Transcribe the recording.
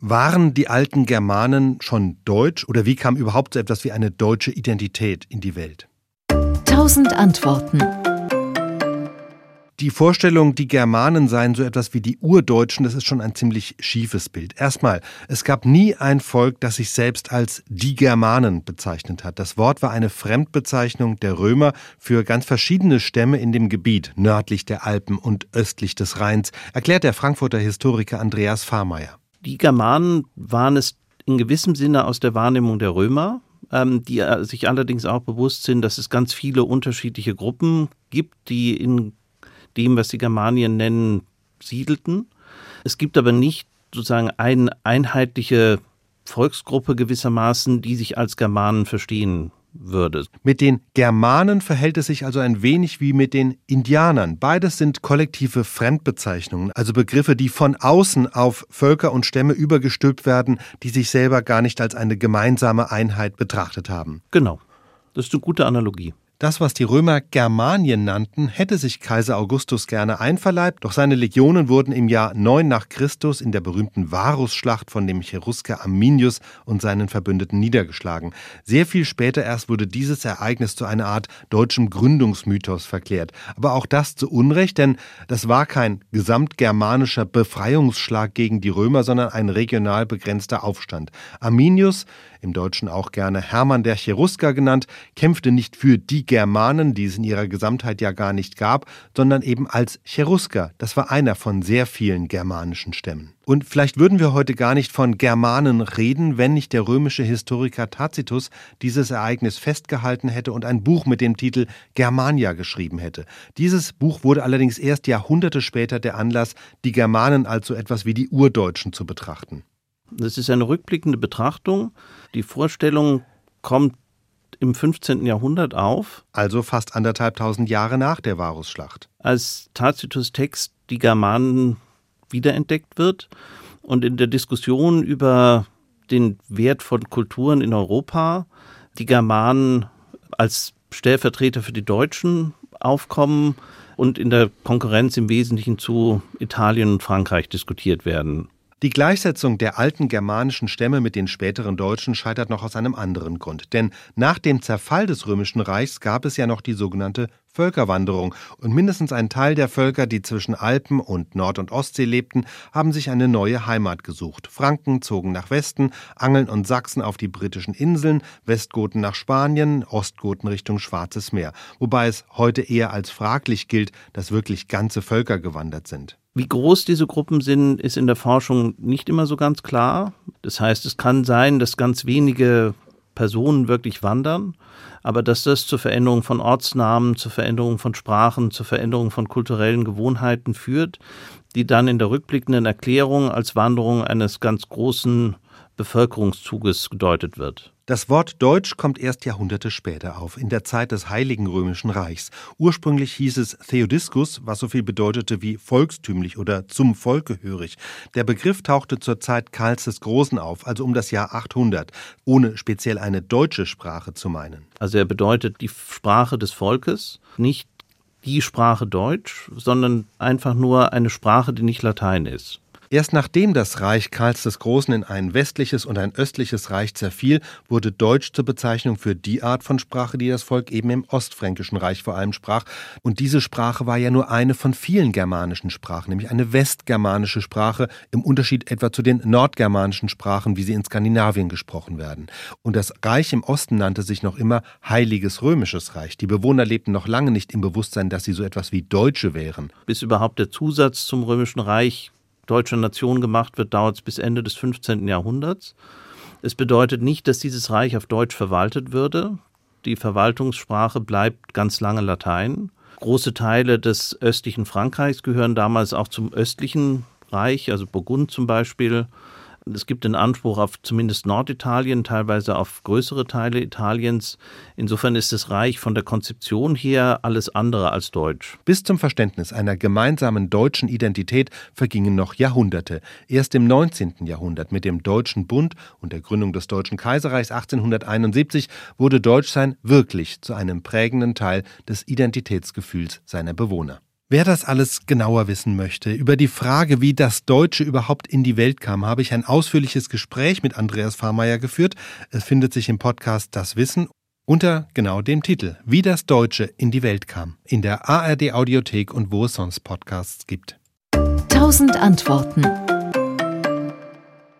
Waren die alten Germanen schon deutsch oder wie kam überhaupt so etwas wie eine deutsche Identität in die Welt? 1000 Antworten. Die Vorstellung, die Germanen seien so etwas wie die Urdeutschen, das ist schon ein ziemlich schiefes Bild. Erstmal, es gab nie ein Volk, das sich selbst als die Germanen bezeichnet hat. Das Wort war eine Fremdbezeichnung der Römer für ganz verschiedene Stämme in dem Gebiet, nördlich der Alpen und östlich des Rheins, erklärt der Frankfurter Historiker Andreas Fahrmeier. Die Germanen waren es in gewissem Sinne aus der Wahrnehmung der Römer, die sich allerdings auch bewusst sind, dass es ganz viele unterschiedliche Gruppen gibt, die in dem, was die Germanien nennen, siedelten. Es gibt aber nicht sozusagen eine einheitliche Volksgruppe gewissermaßen, die sich als Germanen verstehen würde. Mit den Germanen verhält es sich also ein wenig wie mit den Indianern. Beides sind kollektive Fremdbezeichnungen, also Begriffe, die von außen auf Völker und Stämme übergestülpt werden, die sich selber gar nicht als eine gemeinsame Einheit betrachtet haben. Genau, das ist eine gute Analogie. Das, was die Römer Germanien nannten, hätte sich Kaiser Augustus gerne einverleibt, doch seine Legionen wurden im Jahr 9 nach Christus in der berühmten Varusschlacht von dem Cherusker Arminius und seinen Verbündeten niedergeschlagen. Sehr viel später erst wurde dieses Ereignis zu einer Art deutschem Gründungsmythos verklärt. Aber auch das zu Unrecht, denn das war kein gesamtgermanischer Befreiungsschlag gegen die Römer, sondern ein regional begrenzter Aufstand. Arminius, im Deutschen auch gerne Hermann der Cherusker genannt, kämpfte nicht für die Germanen, die es in ihrer Gesamtheit ja gar nicht gab, sondern eben als Cherusker. Das war einer von sehr vielen germanischen Stämmen. Und vielleicht würden wir heute gar nicht von Germanen reden, wenn nicht der römische Historiker Tacitus dieses Ereignis festgehalten hätte und ein Buch mit dem Titel Germania geschrieben hätte. Dieses Buch wurde allerdings erst Jahrhunderte später der Anlass, die Germanen als so etwas wie die Urdeutschen zu betrachten. Das ist eine rückblickende Betrachtung. Die Vorstellung kommt im 15. Jahrhundert auf. Also fast 1500 Jahre nach der Varusschlacht. Als Tacitus' Text die Germanen wiederentdeckt wird und in der Diskussion über den Wert von Kulturen in Europa die Germanen als Stellvertreter für die Deutschen aufkommen und in der Konkurrenz im Wesentlichen zu Italien und Frankreich diskutiert werden. Die Gleichsetzung der alten germanischen Stämme mit den späteren Deutschen scheitert noch aus einem anderen Grund. Denn nach dem Zerfall des Römischen Reichs gab es ja noch die sogenannte Völkerwanderung. Und mindestens ein Teil der Völker, die zwischen Alpen und Nord- und Ostsee lebten, haben sich eine neue Heimat gesucht. Franken zogen nach Westen, Angeln und Sachsen auf die britischen Inseln, Westgoten nach Spanien, Ostgoten Richtung Schwarzes Meer. Wobei es heute eher als fraglich gilt, dass wirklich ganze Völker gewandert sind. Wie groß diese Gruppen sind, ist in der Forschung nicht immer so ganz klar. Das heißt, es kann sein, dass ganz wenige Personen wirklich wandern, aber dass das zur Veränderung von Ortsnamen, zur Veränderung von Sprachen, zur Veränderung von kulturellen Gewohnheiten führt, die dann in der rückblickenden Erklärung als Wanderung eines ganz großen Bevölkerungszuges gedeutet wird. Das Wort Deutsch kommt erst Jahrhunderte später auf, in der Zeit des Heiligen Römischen Reichs. Ursprünglich hieß es Theodiskus, was so viel bedeutete wie volkstümlich oder zum Volk gehörig. Der Begriff tauchte zur Zeit Karls des Großen auf, also um das Jahr 800, ohne speziell eine deutsche Sprache zu meinen. Also er bedeutet die Sprache des Volkes, nicht die Sprache Deutsch, sondern einfach nur eine Sprache, die nicht Latein ist. Erst nachdem das Reich Karls des Großen in ein westliches und ein östliches Reich zerfiel, wurde Deutsch zur Bezeichnung für die Art von Sprache, die das Volk eben im Ostfränkischen Reich vor allem sprach. Und diese Sprache war ja nur eine von vielen germanischen Sprachen, nämlich eine westgermanische Sprache, im Unterschied etwa zu den nordgermanischen Sprachen, wie sie in Skandinavien gesprochen werden. Und das Reich im Osten nannte sich noch immer Heiliges Römisches Reich. Die Bewohner lebten noch lange nicht im Bewusstsein, dass sie so etwas wie Deutsche wären. Bis überhaupt der Zusatz zum Römischen Reich deutsche Nation gemacht wird, dauert es bis Ende des 15. Jahrhunderts. Es bedeutet nicht, dass dieses Reich auf Deutsch verwaltet würde. Die Verwaltungssprache bleibt ganz lange Latein. Große Teile des östlichen Frankreichs gehören damals auch zum östlichen Reich, also Burgund zum Beispiel. Es gibt den Anspruch auf zumindest Norditalien, teilweise auf größere Teile Italiens. Insofern ist das Reich von der Konzeption her alles andere als deutsch. Bis zum Verständnis einer gemeinsamen deutschen Identität vergingen noch Jahrhunderte. Erst im 19. Jahrhundert mit dem Deutschen Bund und der Gründung des Deutschen Kaiserreichs 1871 wurde Deutschsein wirklich zu einem prägenden Teil des Identitätsgefühls seiner Bewohner. Wer das alles genauer wissen möchte, über die Frage, wie das Deutsche überhaupt in die Welt kam, habe ich ein ausführliches Gespräch mit Andreas Fahrmeier geführt. Es findet sich im Podcast Das Wissen unter genau dem Titel Wie das Deutsche in die Welt kam, in der ARD Audiothek und wo es sonst Podcasts gibt. 1000 Antworten.